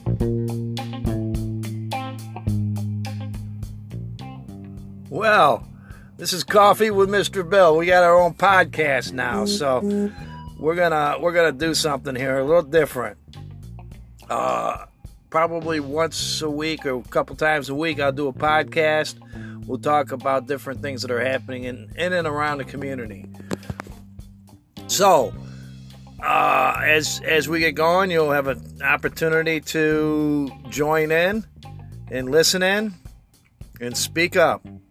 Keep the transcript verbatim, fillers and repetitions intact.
Well, this is Coffee with Mister Bill. We got our own podcast now, so we're gonna we're gonna do something here a little different. Uh, probably once a week or a couple times a week, I'll do a podcast. We'll talk about different things that are happening in, in and around the community. So, uh, as as we get going, you'll have an opportunity to join in and listen in and speak up.